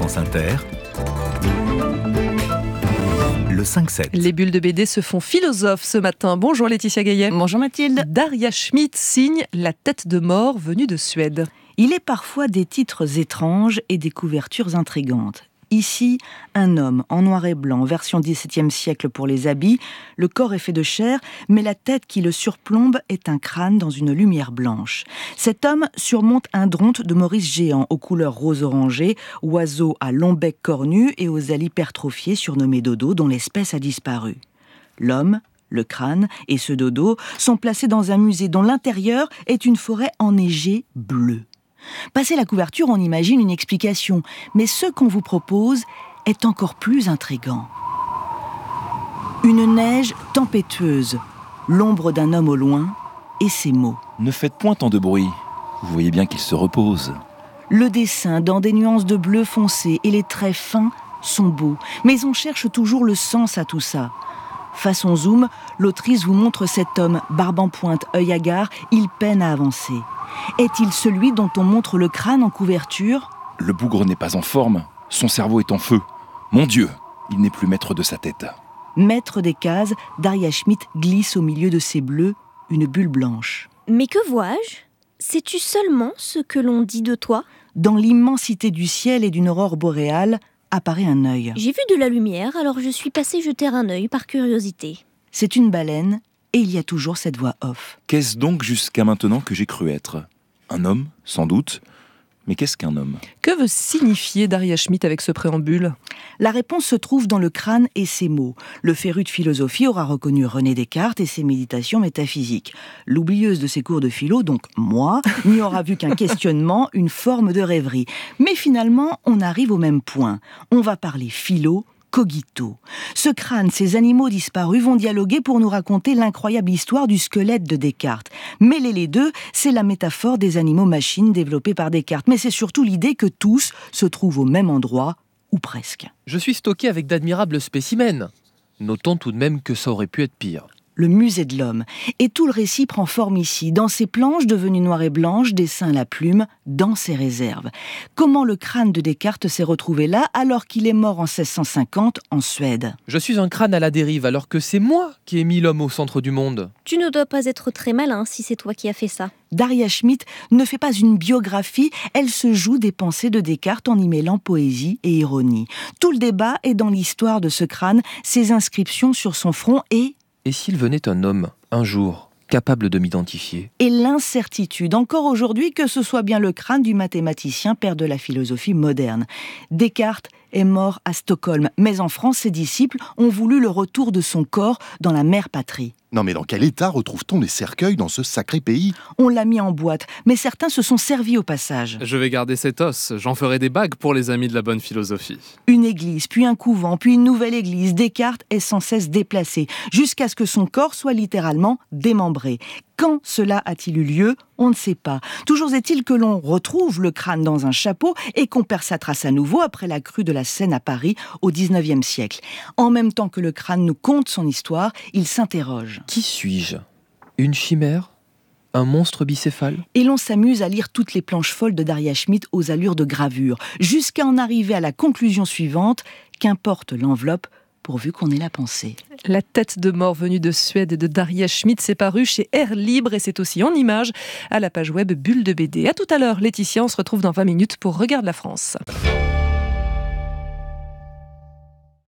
France Inter, le 5-7. Les bulles de BD se font philosophes ce matin. Bonjour Laetitia Gaillet. Bonjour Mathilde. Daria Schmidt signe La tête de mort venue de Suède. Il est parfois des titres étranges et des couvertures intrigantes. Ici, un homme en noir et blanc, version XVIIe siècle pour les habits. Le corps est fait de chair, mais la tête qui le surplombe est un crâne dans une lumière blanche. Cet homme surmonte un dronte de Maurice géant aux couleurs rose-orangé, oiseau à long bec cornu et aux ailes hypertrophiées surnommé dodo, dont l'espèce a disparu. L'homme, le crâne et ce dodo sont placés dans un musée dont l'intérieur est une forêt enneigée bleue. Passé la couverture, on imagine une explication, mais ce qu'on vous propose est encore plus intrigant. Une neige tempétueuse, l'ombre d'un homme au loin et ces mots. Ne faites point tant de bruit, vous voyez bien qu'il se repose. Le dessin dans des nuances de bleu foncé et les traits fins sont beaux, mais on cherche toujours le sens à tout ça. Façon zoom, l'autrice vous montre cet homme, barbe en pointe, œil hagard, il peine à avancer. Est-il celui dont on montre le crâne en couverture ? Le bougre n'est pas en forme, son cerveau est en feu. Mon Dieu, il n'est plus maître de sa tête. Maître des cases, Daria Schmidt glisse au milieu de ses bleus une bulle blanche. Mais que vois-je ? Sais-tu seulement ce que l'on dit de toi ? Dans l'immensité du ciel et d'une aurore boréale, apparaît un œil. J'ai vu de la lumière, alors je suis passée jeter un œil par curiosité. C'est une baleine, et il y a toujours cette voix off. Qu'est-ce donc jusqu'à maintenant que j'ai cru être ? Un homme, sans doute. Mais qu'est-ce qu'un homme ? Que veut signifier Daria Schmidt avec ce préambule ? La réponse se trouve dans le crâne et ses mots. Le féru de philosophie aura reconnu René Descartes et ses méditations métaphysiques. L'oublieuse de ses cours de philo, donc moi, n'y aura vu qu'un questionnement, une forme de rêverie. Mais finalement, on arrive au même point. On va parler philo, cogito. Ce crâne, ces animaux disparus vont dialoguer pour nous raconter l'incroyable histoire du squelette de Descartes. Mêler les deux, c'est la métaphore des animaux-machines développés par Descartes. Mais c'est surtout l'idée que tous se trouvent au même endroit, ou presque. Je suis stocké avec d'admirables spécimens. Notons tout de même que ça aurait pu être pire. Le musée de l'homme. Et tout le récit prend forme ici, dans ces planches devenues noires et blanches, dessin à la plume, dans ses réserves. Comment le crâne de Descartes s'est retrouvé là, alors qu'il est mort en 1650 en Suède ? Je suis un crâne à la dérive, alors que c'est moi qui ai mis l'homme au centre du monde. Tu ne dois pas être très malin si c'est toi qui as fait ça. Daria Schmidt ne fait pas une biographie, elle se joue des pensées de Descartes en y mêlant poésie et ironie. Tout le débat est dans l'histoire de ce crâne, ses inscriptions sur son front Et s'il venait un homme, un jour, capable de m'identifier ? Et l'incertitude, encore aujourd'hui, que ce soit bien le crâne du mathématicien, père de la philosophie moderne. Descartes est mort à Stockholm, mais en France, ses disciples ont voulu le retour de son corps dans la mère patrie. Non mais dans quel état retrouve-t-on les cercueils dans ce sacré pays ? On l'a mis en boîte, mais certains se sont servis au passage. Je vais garder cet os, j'en ferai des bagues pour les amis de la bonne philosophie. Une église, puis un couvent, puis une nouvelle église. Descartes est sans cesse déplacé, jusqu'à ce que son corps soit littéralement démembré. Quand cela a-t-il eu lieu ? On ne sait pas. Toujours est-il que l'on retrouve le crâne dans un chapeau et qu'on perd sa trace à nouveau après la crue de la Seine à Paris au XIXe siècle. En même temps que le crâne nous conte son histoire, il s'interroge. Qui suis-je ? Une chimère ? Un monstre bicéphale ? Et l'on s'amuse à lire toutes les planches folles de Daria Schmidt aux allures de gravure, jusqu'à en arriver à la conclusion suivante, qu'importe l'enveloppe, pourvu qu'on ait la pensée. La tête de mort venue de Suède de Daria Schmidt, c'est paru chez Air Libre et c'est aussi en images à la page web Bulle de BD. À tout à l'heure, Laetitia, on se retrouve dans 20 minutes pour Regarde la France.